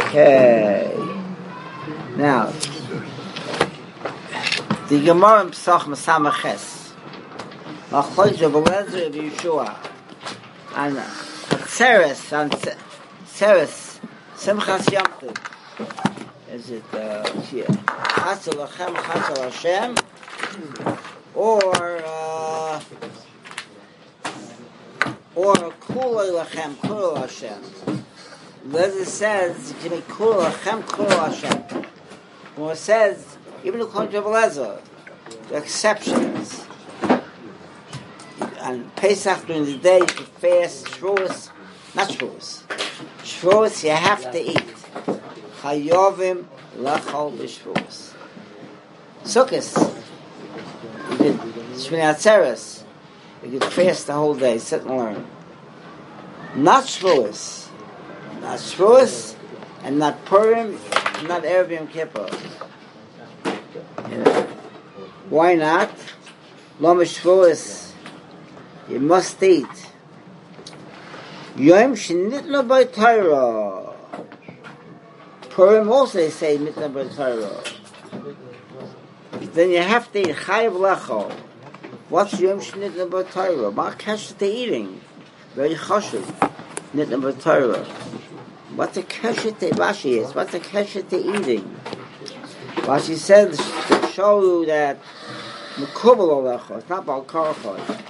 Okay. Now, the Gemara in Pesach Masamaches, Machlokes of Eliezer of Yeshua, and Tzeres, and Tzeres, Simchas Yom Tov. Is it here? Chatzal Lachem, Chatzal Hashem, or Kulei Lachem, Kulei Hashem. Eliezer says, "Give me Kulei Lachem, Kulei Hashem." When it says, even according to Eliezer, the exceptions. On Pesach during the day, you can fast, Shavuos, not Shavuos. Shavuos you have to eat. Chayovim lachol b'Shavuos. Sukkos, you could Shmini Atzeres, you could fast the whole day, sit and learn. Not Shavuos, and not Purim, not Erev Yom Kippur. Why not? Lo Shavuos. You must eat. Yom shenitna by Torah. Purim also they say nitna by Torah. Then you have to eat chayav lecho. What's Yom shenitna by Torah? Ma kasher to eating. Very chashuv. Nitna by Torah. What's a kasher to Rashi is? What's a kasher to eating? Rashi says to show you that mekubal lecho. It's not bal karachot.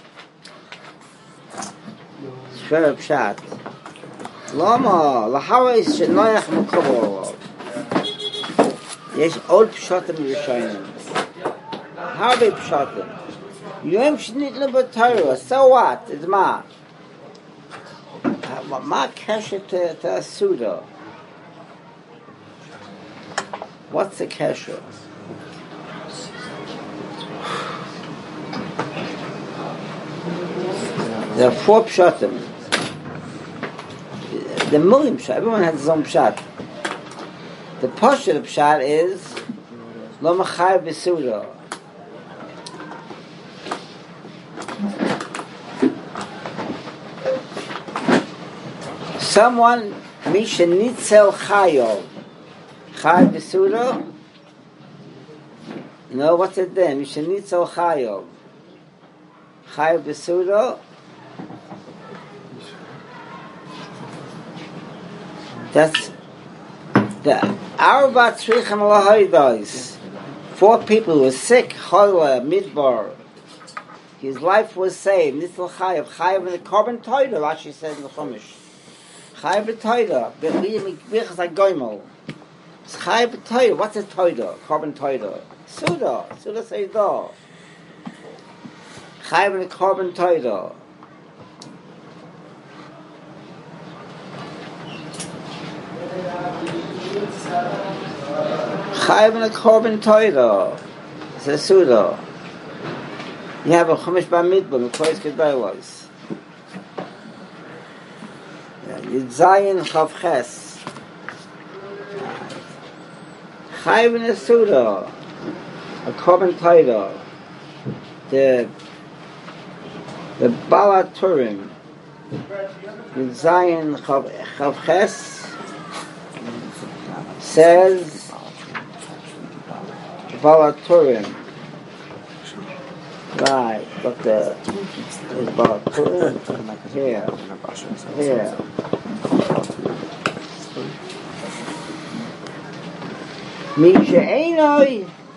Very pshat. Lama laharis shenoyach mekubal. Yes, old pshatim rishonim. How be pshatim? Yom shnitna b'Torah. So what? It's ma. Ma kesher to a suda. What's the kesher? There are 4 pshatim. The million pshat. Everyone has his own pshat. The pashut of pshat is lo machar b'suda. Someone misha nitzel chayov chai b'suda. No, what's it then? Misha nitzel chayov chai b'suda. That's the Arba Tzrichim Lahaydais. 4 people who were sick, Chola, Midbar. His life was saved. Nitzel Chayav. Chayav in the carbon toida, Rashi said in the Chumash. Chayav b'toida. B'chas HaGoymel. It's Chayav b'toida. What's a toida? Carbon toida. Suda. Suda Seidah. Chayav in the carbon toida. Chayav in a korban toida. It's a suda. You have a chumash b'midbar, Mekoros Gedolos. Yitzayin chav ches. Chayav in a suda. A korban toida. The Balat Turim. Yitzayin chav ches. Says Balaturim. Right, look there. There's Balaturim. Here. Misha Einoi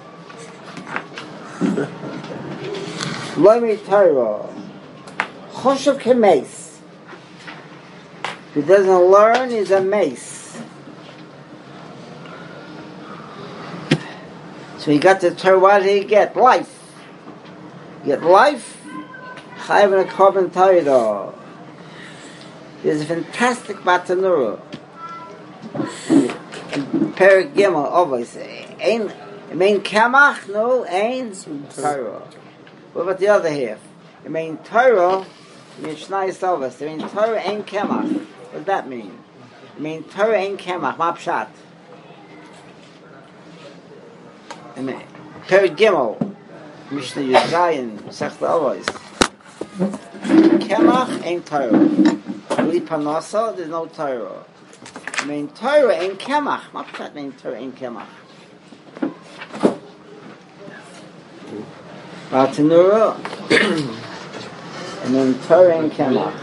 Lomi Torah Choshev Kemeis. If he doesn't learn, he's a mace. So he got the Torah. What did he get? Life. You get life. Chayav in a korban toida. There's a fantastic Batanura. Perek Gimel always. Ein kamach? No, ein Torah. What about the other half? It mean Torah. It means Shnai Sovas. It means Torah ein kamach. What does that mean? It means Torah ein kamach. Ma pshat. Perek Gimel, Mishnah Yudzayin, Sechta Avos. Kemach ain't Torah. Li Panasa, there's no Torah. I mean, Torah ain't kemach. What does that mean, Torah ain't kemach? Bartanura. I mean, Torah ain't kemach.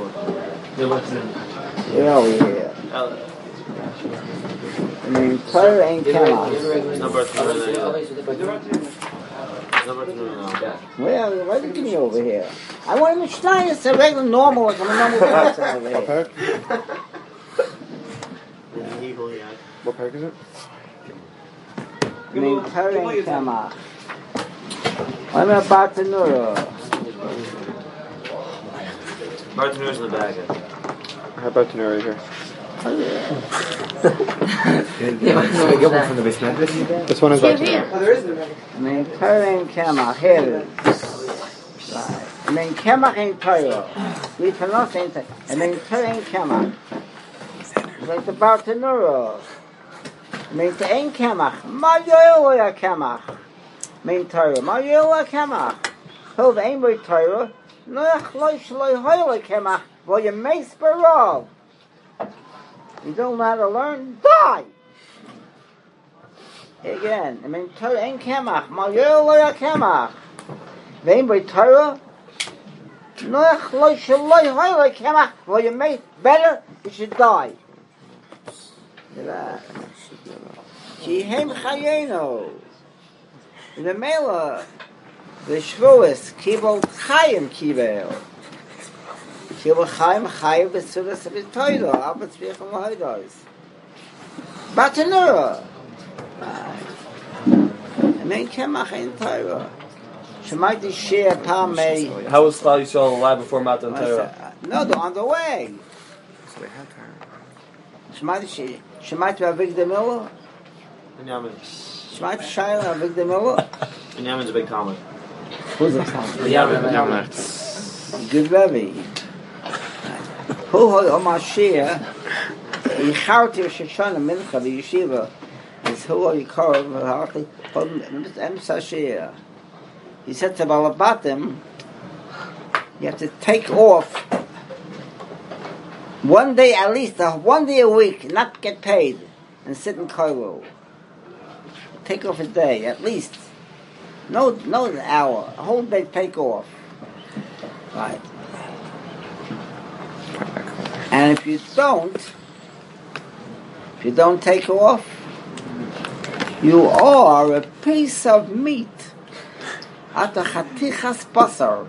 You're over here. I mean, Torah ain't kemach. Well, why did you give me over here? I want to Mishnah. It's a regular normal, like I'm a normal person over here. What pack is it? I mean, Torah ain't kemach. I'm about to know. Bartanura's in the bag. How about Tanura right here? This one is Bartanura. I mean, Torah ain't kemach. Here it is. Right. I mean, kemach ain't Torah. We pronounce ain't Torah. I mean, Torah ain't kemach. Like the Bartanura. I mean, it ain't kemach. Ma yoel ya kemach. I mean, Torah. Ma yoel ya kemach. Hov ain't by Torah. No yachloi shloi hoyle kemach. Well, you mace barov. You don't know how to learn? Die! Again, I mean, Torah ain't kemach. Ma yoel ya kemach. Ain't by Torah. No yachloi shloi hoyle kemach. Well, you mace better. You should die. Kihem chayeno. In the Mela, the Shvuas, Kibol Chayim Kibel. Kibol Chayim Chayim Besudas of his Torah, Abba Tzvicham Lahodos. Bartanura. I mean, Kemach in Torah. Shemaiti Shea Pamei. How was Klal Yisrael alive before Matan Torah? No, they're on the way. Shemaiti Shea. Shemaiti Avigdor Miller. Binyamin. Shemaiti Shaya Avigdor Miller. Binyamin's a big comic. Who's a comic? Binyamin. Good Rebbe. Who on Mashiach? He charity of Shoshana Mincha, the yeshiva. Is who you call Emsashia. He said to Balabatim, you have to take off one day at least, 1 day a week, not get paid, and sit in Koilo. Take off a day at least. No an hour. A whole day take off. Right. And if you don't take off, you are a piece of meat. Ata chatichas basar.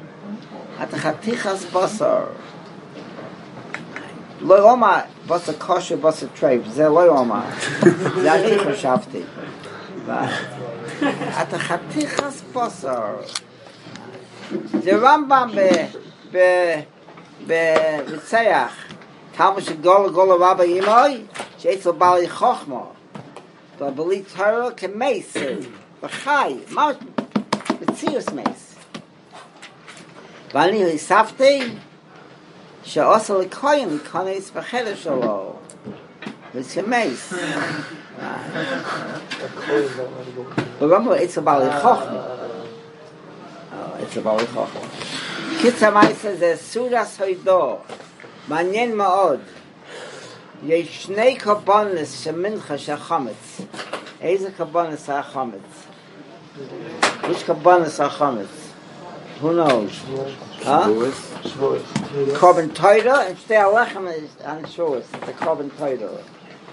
Lo oma basar kosher basar treif. Ze lo oma. Ze ani chashavti. Ata chatichas basar. The Rambam be Talmud Gola Rabbi Yimoi, Sheitzel Bali Chochma. The Bali Torah can mace, B'chai, Mount, B'tzius mace. Vani Hisafti, She'osa L'koyin, L'konis B'cheder Shalo. It's a mace. But remember, it's a Bali Chochma. It's a Bali Chochma. Kitzur Ma'aser ze Sudas Hoido. מעניין מאוד. יש שני קורבנות של מנחה של חמץ. איזה קורבנות של החמץ? Which קורבנות של החמץ? Who knows? Korban Torah and שתי הלחם on shores. The Korban Torah.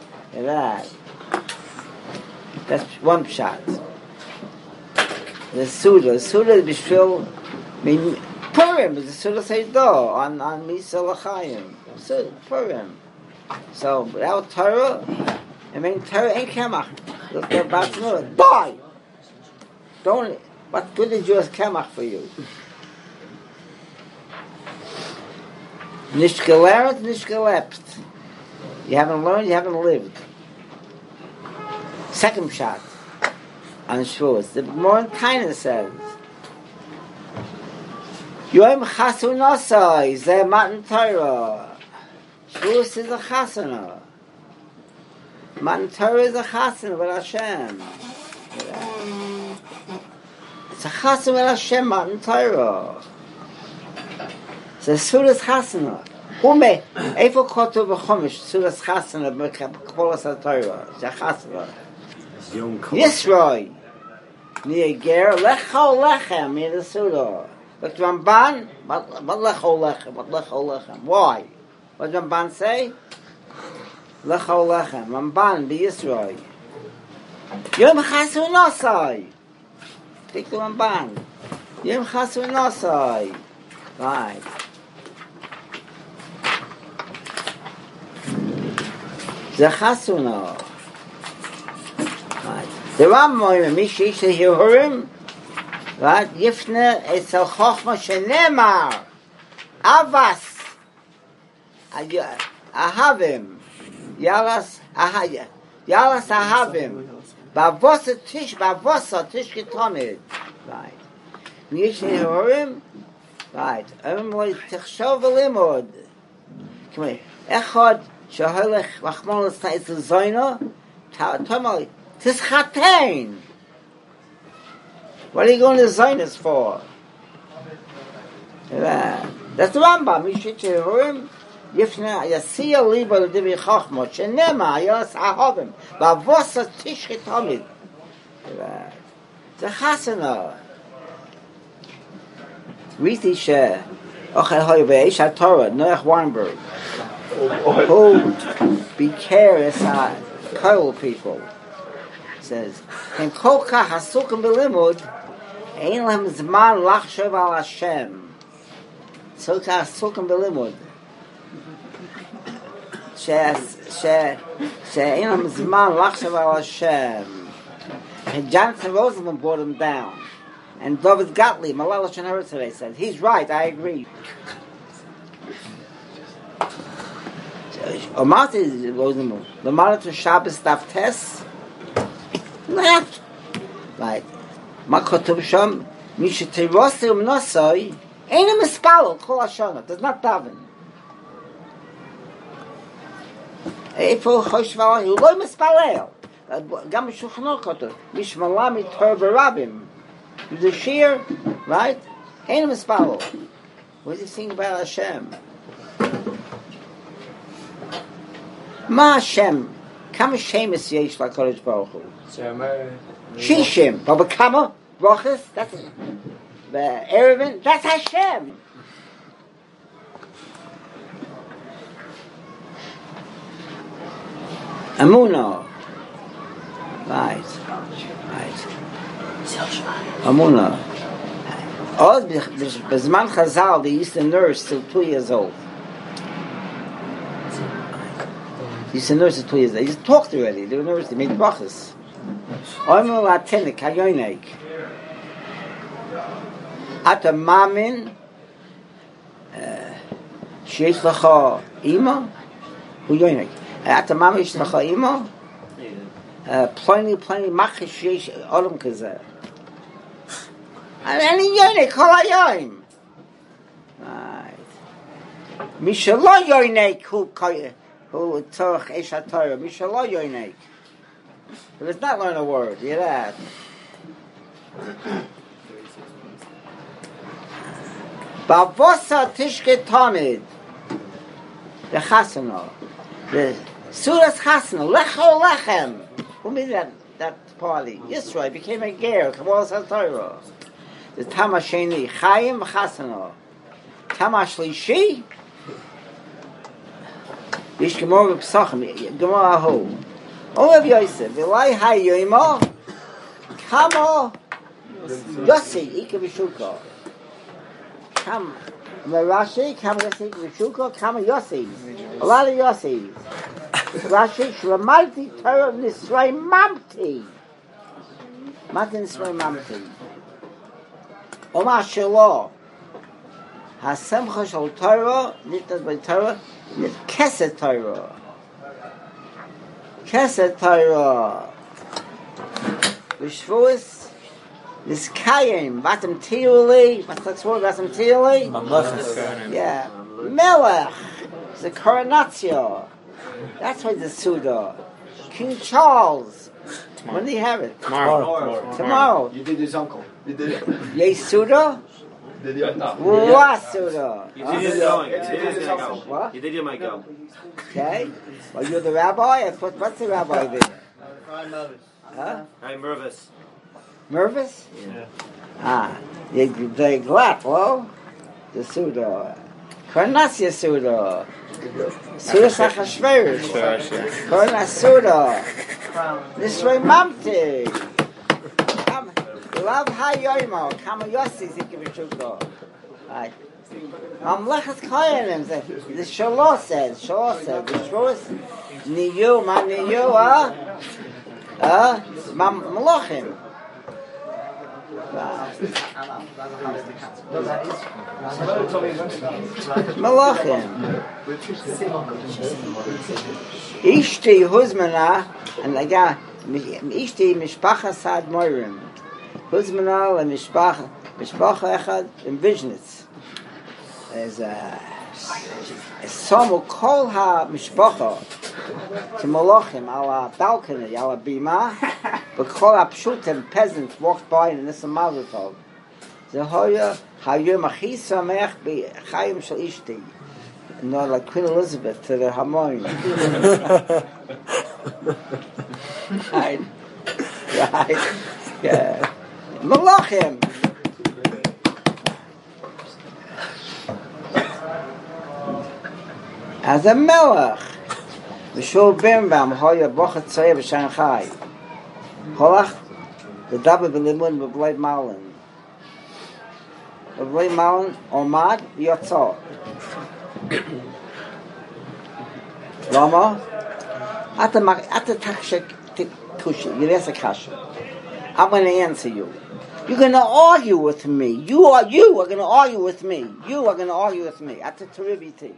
That's one shot. The Suda is bishvil Purim is the Suda Seido on Misa L'chaim. Purim. So without Torah, I mean Torah ain't Kemach. Look, they're about to know it. Die! Don't. What good is yours Kemach for you? Nicht gelernt, nicht gelebt. You haven't learned, you haven't lived. Second shot on Shavuos. The more Taina says. Yom Chasunasai, Zeh Matan Torah. Shavuos is a Chasana. Matan Torah is a Chasana with Hashem. It's a Chasana with Hashem, Matan Torah. It's a Sudas Chasana. Hume, Eifel Kotu B'Chumash, Sudas Chasana, B'Kpolas HaTorah, Zachasana. Yisroi, Niger, Lecho Lechem, in the Suda. But Ramban, what Lecho Lechem, what Lecho Lechem? Why? What does Ramban say? Lecho Lechem, Ramban, B'Yisroi. Yom Chasu Nosai. Take the Ramban. Yom Chasu Nosai. Right. Zachasuna. Right. The Rambam, Mishish Yehurim, right? Yifne Etzel Chochma Shenemar. Avas. Ahavim. Yalas Ahavim. Bavosa Tish Ketomid. Right. Mishish Yehurim. Right. Tichshov Limod. Come here. Echad Shahalech Rachmon L'Snai Zayna. Tomali. Tischatein. What are you going to Zaynas for? That's the Rambam. Mishit Yehurim. Yifna Yasiya Liba L'Divi Chachma. Shenema Yalas Ahavim. Bavosa Tish Ketomid. The Chasana. Riti Sheh. Ochel Hoy Be'esh HaTorah. Noach Weinberg. Who be careless Kol people. Says, "Ken kol kach hasukim b'limud, ein lahem zman lachshav al Hashem." So kach hasukim b'limud. Ein lahem zman lachshav al Hashem. And Jonathan Rosenblum brought him down. And David Gottlieb, Malala Shanara today, said, "He's right, I agree." Omati Rosenblum, the monitor Shabbos Daf Tes. Not right. Makotuv Sham Mishterosi Nosoi ain't a mispalo Kol Hashana. Does not daven. Eifo Choshvala Hu Lo Mispalel. Gam Shulchan Aruch Mishmalami Torah Barabim. The Shir, right? Ain't a mispalo. What is he saying about Hashem? Ma Hashem. Kama Shemus Yesh LaKodesh Baruch Hu. Shishim. Baba Kama Brachas. That's it. The Erevin. That's Hashem. Amunah. Right. Amunah. All Bezman Chazal, they used to nurse till 2 years old. They used to nurse till 2 years old. They just talked already. They were nervous. They made brachas. Omer la'tenik hayonek. Ata mamin sheyesh lecha ima hu yonek. Ata mamin sheyesh lecha ima pliny machish sheyesh olam kazeh. And in yonek kol hayoim. Right. Mishalo yonek hu tzorach esh haTorah. Mishalo yonek. He does not learn a word. You hear that? Bavosa tishke tamid. The chasana. The sudas chasana. Lecho lechem. Who made that party? Yisrael became a ger. Kabbalas HaTorah. The tamasheni chayim chasana. Tamashlishi. Yish gemor b'psachim. Gemor ahu. Olav Yosef, Elai Hayoima, Kama Yossi, Ika Vishuka. Kama Rashi, Kama Yossi, Ika Vishuka, Kama Yossi. A lot of Yossis. Rashi, Shramalti, Torah, Nisray Mamti. Mati Nisray Mamti. Omar Shelo, Hasemcha Shal Torah, Nitas by Torah, Nit Keset Torah. Kesed Torah. V'shvuos Niskayim. Vatem Tiuli. What's that word? Vatem Tiuli? Yeah. Melech. The coronatio. That's why the Suda. King Charles. When do you have it? Tomorrow. You did his uncle. You did it. Yeh Suda? What Suda? You did your going. You did your go. What? You did your mic go. Okay. Well, you're the rabbi. What's the rabbi there? Huh? I'm nervous. Nervous? Yeah. Ah, they glad, well? The Suda. Karnasya Suda. Suda Sachashverish. Karnas Suda. Nisrei Mamti. Love Hayoimo. Kamayosi Zikivishukdo. Right. Mamlechas Koyanim. The Shalah says. The Shros. Niyu, ma Niyu, Malachim. Malachim. Ishti Huzmana, and again, Ishti Mishpacha Sad Moirim. Huzmana and Mishpacha Echad in Vishnitz. There's a Somu Kol HaMishpacha to Malachim, ala balcony, ala bima, but Kol HaPshutim peasants walked by in this Mazel Tov. Zehoya Hayom Achi Samech B'Chayim Shel Ishti. Not like Queen Elizabeth to the Hamoim. Right. Yeah. Malachim. As a melech. V'shul Birnbaum hoya bocha tzayah b'Shanghai. Holach v'daber b'limun v'blei malin. V'blei malin omad v'yotzor. Lama? Ata takshek tushi. Yiresa kasha. I'm going to answer you. You're going to argue with me. You are going to argue with me. You are going to argue with me. Ata teriviti.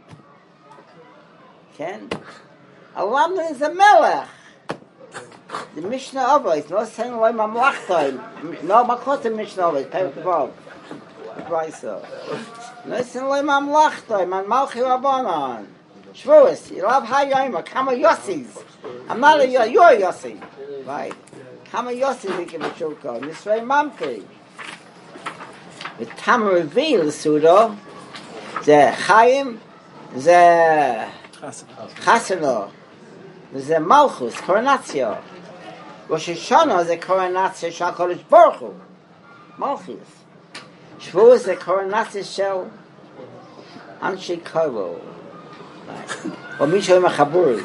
Ken? Alamdan is a melech. The Mishnah Ava is not saying like Mamlachtai. No, Makotim Mishnah Ava is Perik Vav. Brisa. No, saying like Mamlachtai. Man Malchi Rabbanan. Shvuas. You love Hayyima. Kama Yossis. I'm not you're a Yossi. Right. Kama Yossis we give a shulko. Nisrei Mamti. With Tamar Reveal the Sudo. The Chaim. The Chasano. There's a Malchus, Coronatio. Rosh Hashanah is a Coronatio Shal Kodesh Baruch Hu. Malchus. Shavuos is a Coronatio Shal Anshe Kovo. Or Misho Mechaburis.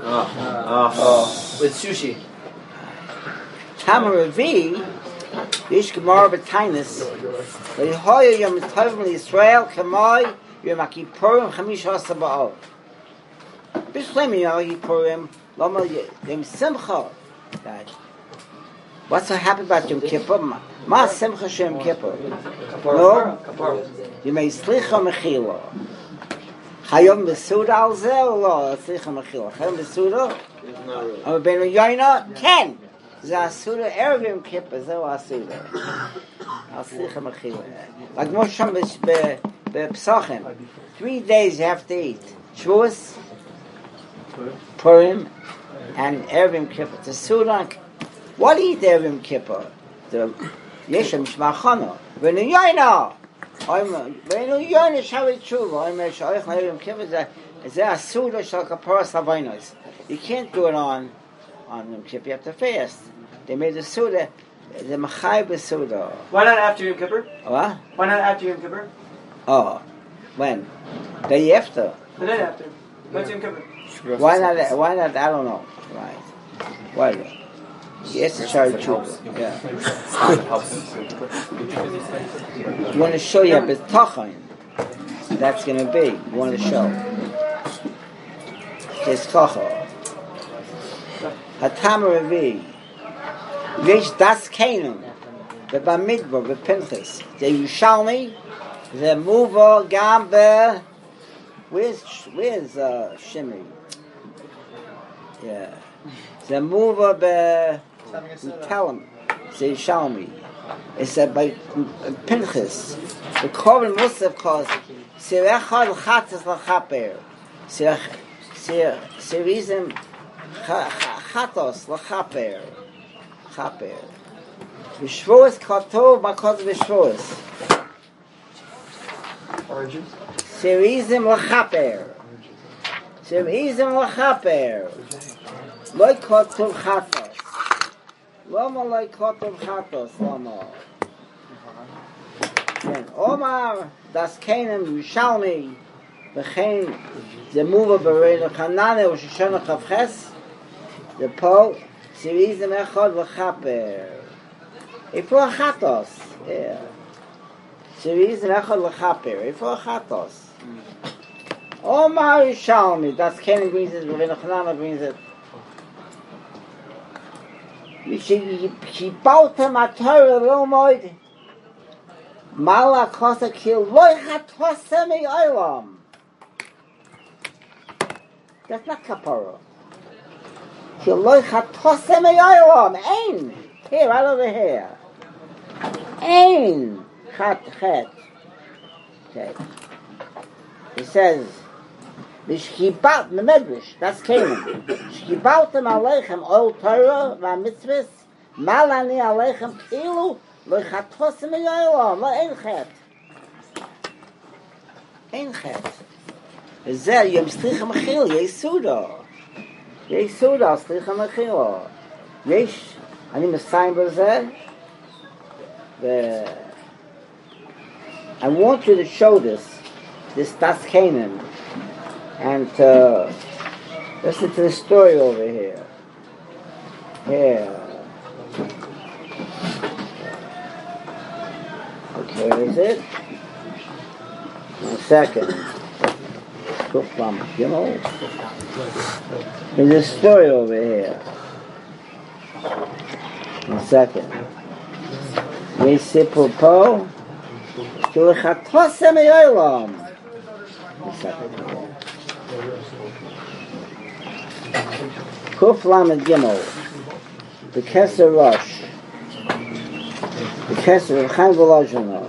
With sushi. Tamar Revi, Yish Gemara B'Tainus, V'Yehoya Yom Tovim L'Yisrael Kamoi Yom HaKippurim Chamish Hasa Ba'ov. B'Shlemi Yom HaKippurim Lama Yom Simcha. What's so happy about Yom Kippur? Ma Simcha Shem Kippur. No? You may Slicha Mechila. Hayom B'Suda Al Zeh or Lo? Slicha Mechila. Hayom B'Suda? Am B'Nu Yoina? 10. Zasuda Erevim Kippur, Zeh Asuda. Al Slicha Mechila. Like Moshe B'Psachim. 3 days you have to eat. Shavuos, Purim, and Erevim Kippur. The Sudan. What eat Erevim Kippur? The Yeshem Shmachana. V'Nu Yoina. V'Nu Yoina Shavit Tshuva. Omer Shaych Erevim Kippur. Zeh Asuda Shal Kaparas Havainos. You can't do it on Yom Kippur. You have to fast. They made the Suda, the Machai B'Suda. Why not after Yom Kippur? What? Why not after Yom Kippur? Oh, when? Day after. The day after. What's Yom Kippur? Why not? I don't know. Right. Why not? Yes, it's Shari Tshuva. Yeah. You want to show you a bit Tachin. That's going to be. You want to show. It's Tachin. Hatam Revi. Vish Das Canaan. The Bamidbar, the Pinchas. The Yushalmi. The Muvo Gambe. Where's Shimei? Yeah. The Muvo Be. Tell him. The Yushalmi. It's by Pinchas. The Korban Musaf calls Sirechad Chatzas L'Chaper. Sirizim Chatos L'Chaper. Chaper. V'Shvuos Katov Makos V'Shvuos. Oranges? Serizim l'chaper. Serizim l'chaper. Loi kotul chatos. Loma loi kotul chatos. Loma. Omar das keinem Yushalmi. V'chein zemuva b'reinu chanane u'shoshana chavches. The po Serizim echad l'chaper. Ifo chatos. Yeah. Serizim echad l'chaper. Ifo chatos. Omar Yushalmi, das keinem brings it, Ravina Chanana brings it. She bought him a Torah Lilmoid. Mala kosa kil loy chatosem olam. That's not kapara. Kil loy chatosem olam. Ein. Here, right over here. Ein. Chat. Okay. He says, V'shkibat memedrash, that's Canaan. Shkibatem aleichem ol Torah v'mitzvahs, malani aleichem kilu lo'chatosem yoylam, lo ein chet. Ein chet. V'zeh yom slicha mechil, yesuda. Yesuda, slicha mechil. Yesh, ani mesayim b'zeh. I want you to show this Das Canaan. And listen to the story over here. Here. Okay, where is it? 1 second. There's a story over here. 1 second. Yesipu po. Kilichatosem yoylam. 1 second. Kuf Lamed Gimel, the Kesser Rosh, the Kesser of Chaim Volozhino.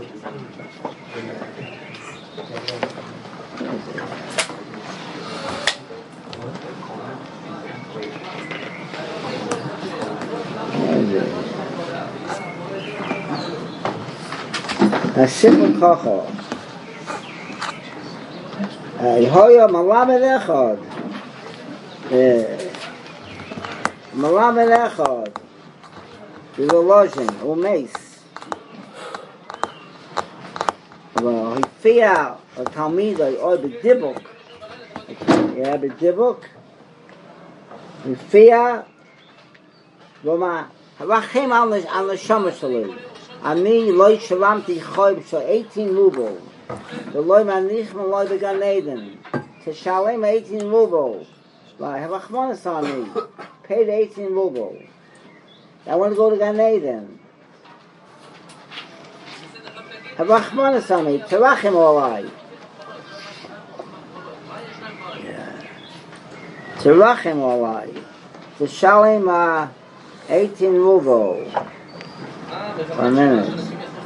Simple Kocho. Yehoya Malamed Echad. Malamed Echad. Volozhin, Umeis. Well, he fear a Talmida or the Dibuk. Yeah, the Dibuk. He fear Roma. Rachim al the Shomashalu. Ani loy shalamti choyb so 18 ruble. The loy manich man loy began Eden. To shalem 18 ruble. Like, have a chmonis on me. Paid 18 ruble. I want to go to Gan Eden. Have a chmonis on me. Terachim olai. Terachim olai. To shalem 18 ruble. 1 minute.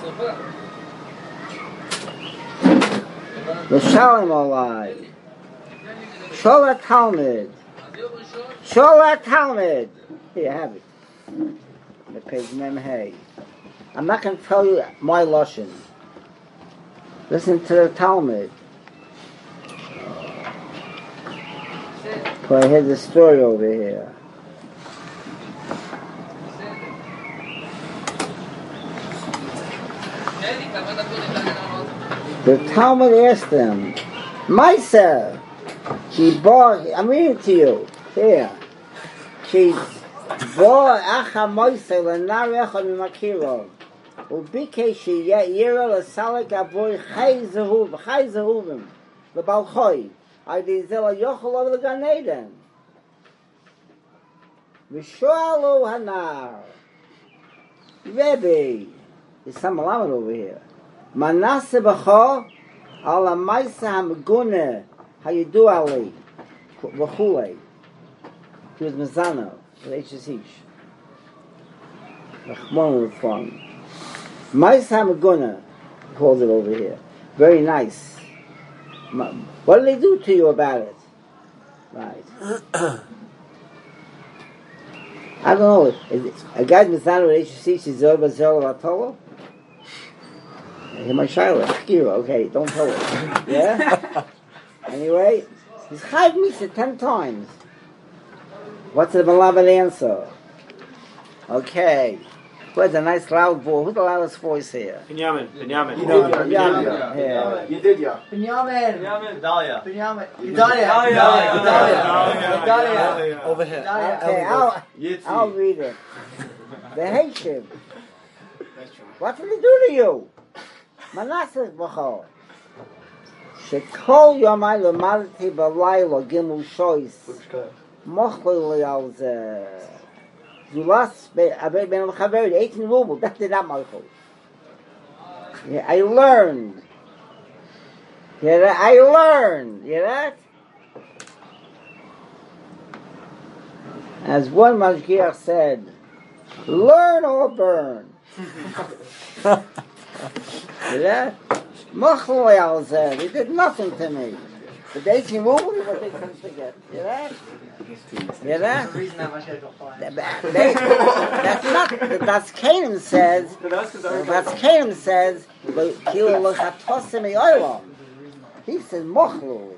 The Shalom Olai. Shola Talmud. Shola Talmud. Here you have it. The page Mem Hey. I'm not going to tell you my Lashon. Listen to the Talmud. So I heard the story over here. The Talmud asked them, Maisa, I'm reading to you, here. She bought Acha Maisa, Lenar Echad Mimakiro, Ubike she Yera Lasalik Avoy Chai Zehuvim, the Balchoi, Adizela Yochel of the Gan Eden. Vishoalu Hanar, Rebbe, there's some Malamed over here. Manasseh b'cho ala ma'isa hamegune hayidu ali v'chulei. He was mezano with HSH. Rachmon Rafon. Ma'isa hamegune calls it over here. Very nice. What did they do to you about it? Right. I don't know. A guy mezano with HSH is over Zero Latolo. Hear my Shiloh. Okay, don't tell it. Yeah? Anyway, he's Chayv Misa 10 times. What's the beloved answer? Okay. Who has a nice loud voice? Who's the loudest voice here? Binyamin. Binyamin. Binyamin. Yeah. You did, yeah. Binyamin. Dalia. Binyamin. Dalia. Over here. Okay, I'll read it. The Hashem. What did he do to you? Manasseh B'chol. Shekol Yomai L'malti B'laylo Gimel Shois. Mochel L'yal Zeh. You lost Ben Chaver 18 rubles. That did not Michael. Yeah, I learned. Yeah, I learned. You know that? As one Mashgiach said, learn or burn. You know? Mochel L'yal Zeh. He did nothing to me. The 18 rubles was they couldn't forget. You know? You know? That's not. That's Canaan says. That's Canaan says. He says mochlu.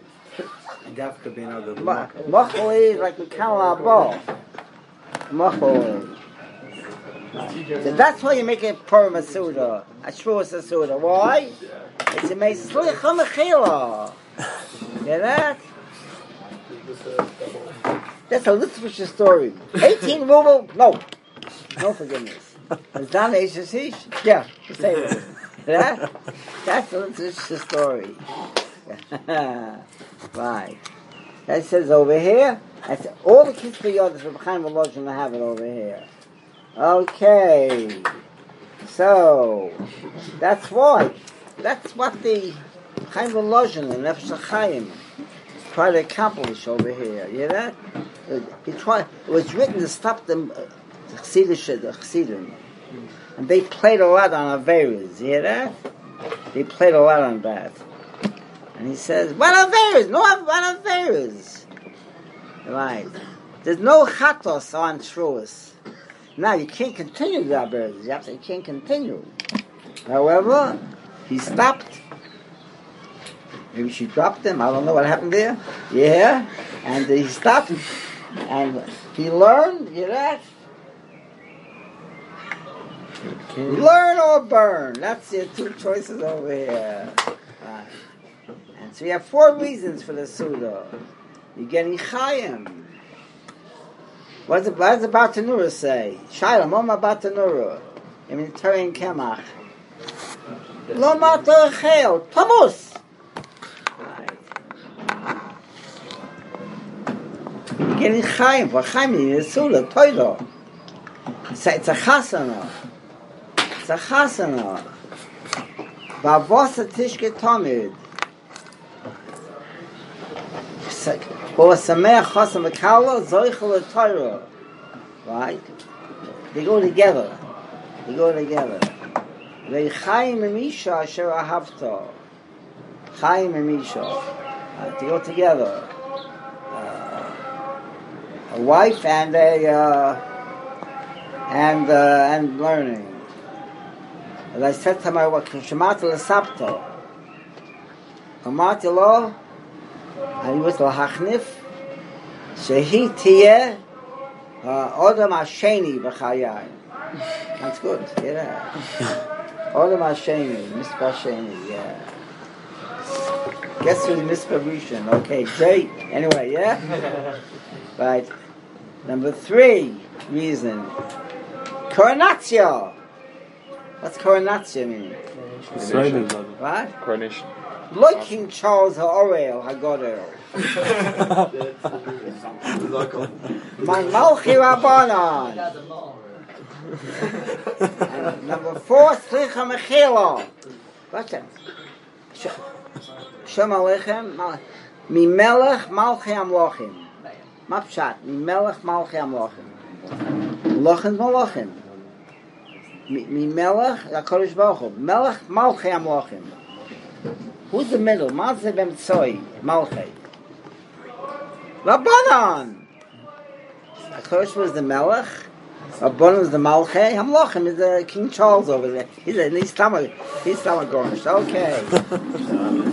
Mochlu is like we count our ball. Mochlu. So that's why you make a Purim Asuda, a Shavuos Asuda. Why? It's a meislicha mechila. You know that? That's a Litvish story. 18 ruble? No forgiveness. It's not HSH? Yeah, the same. Yeah? That's a Litvish story. Right. That says over here, that's all the kids for Yodas from Chaim Volozhin have it over here. Okay. So, that's why. That's what the Chaim Volozhin and Nefesh HaChaim try to accomplish over here. You know? It was written to stop them, the Chassidim. And they played a lot on Averas. You hear that? They played a lot on that. And he says, what Averas? No, what Averas? Right. There's no Chatos on Shavuos. Now, you can't continue the Averas. You can't continue. However, he stopped. Maybe she dropped him. I don't know what happened there. Yeah. And he stopped. And he learned. You know that? Learn or burn. That's your two choices over here. Right. And so you have 4 reasons for the Suda. You're getting Chayim. What does the Bartanura say? Shaylam, Oma Bartanura. I mean, Turin Kemach. Lo Mato Chel. Tamus. You're getting Chaim. For Chaim, you're Suda, Toido. It's a chasana. It's a chasana. Vavosa Tishke Tomid. Right? They go together. They Chaim and Misha Asher Ahavta. Chaim and Misha. They go together. A wife and and learning. As I said to my wife, Shemata L'Sabta. Amati Lo. אני רוצה להחניף שהיא תהיה אודם השני בחיי. That's good, yeah. אודם השני, מספר שני, yeah. Guess who's Mr. Rishon? Okay, Jay. Anyway, yeah? Right. Number 3 reason. Coronatio. What's coronatio mean? What? Coronation. Like King Charles HaOrel HaGodel. Man Malchi Rabbanan. And number 4, Slicha Mechila. What's that? Shem Aleichem. Mimelech Malchi Amlochim. Mapshat. Mimelech Malchi Amlochim. Lochin Malachim. Mimelech HaKadosh Baruch Hu. Melech Malchi Amlochim. Who's the middle? Malze Bem Tzoi, Malchei. Rabbanan! HaKadosh was the Melech, Rabbanim is the Malchei. Hamlochim is the King Charles over there. He's stomach garnished. Okay.